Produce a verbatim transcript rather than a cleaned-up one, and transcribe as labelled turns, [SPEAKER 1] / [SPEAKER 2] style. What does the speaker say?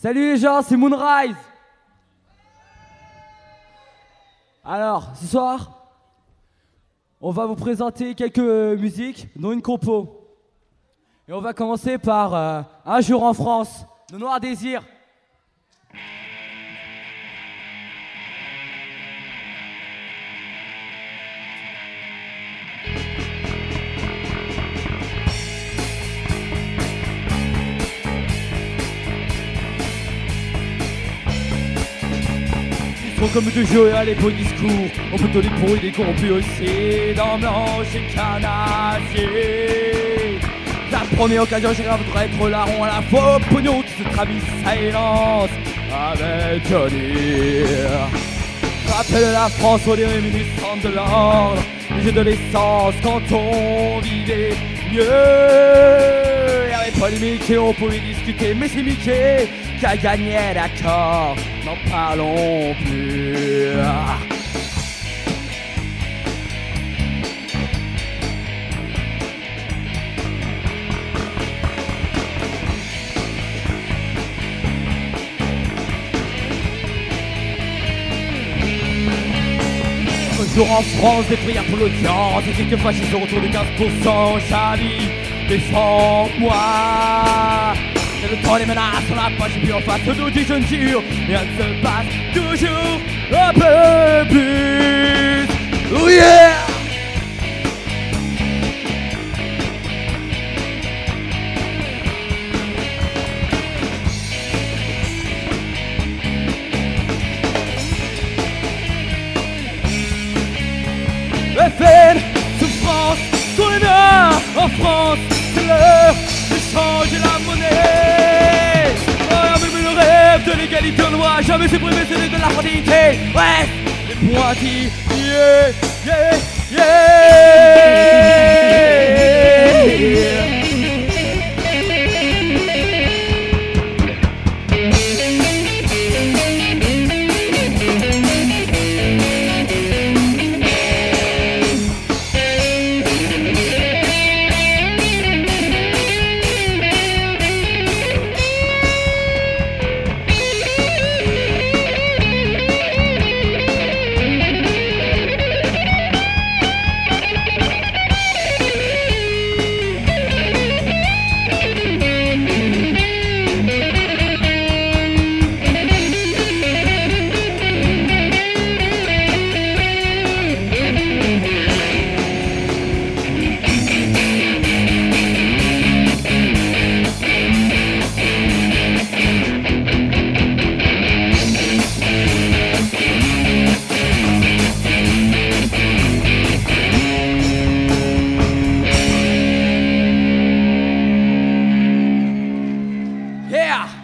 [SPEAKER 1] Salut les gens, c'est Moonrise. Alors, ce soir, on va vous présenter quelques musiques, dont une compo. Et on va commencer par euh, Un jour en France, de Noir Désir. Comme de jeu à l'époque discours, on peut donner pour des corrompus aussi dans Blanche et Canasier. La première occasion, j'ai voudrais être larron à la faux pognon qui se traduit silence avec Johnny. Rappelle la France aux réminiscences de l'ordre, les jeux de l'essence quand on vivait mieux. Y'avait pas limité, on pouvait discuter, mais c'est Mickey qui a gagné, d'accord, n'en parlons plus. Un jour en France, des prières pour l'audience et quelques fascistes autour de quinze pour cent. Chavi, défends-moi. C'est le temps des menaces, on n'a pas, j'ai plus en face de nous dit je ne jure, rien ne se passe toujours un peu plus. Oh yeah! F N, souffrance, tous les miens en France, c'est l'heure de changer la monnaie. Oh, mais le rêve de l'égalité en loi, jamais supprimé celui de la fraternité. Ouais, les pointilles, yeah, yeah, yeah. Yeah!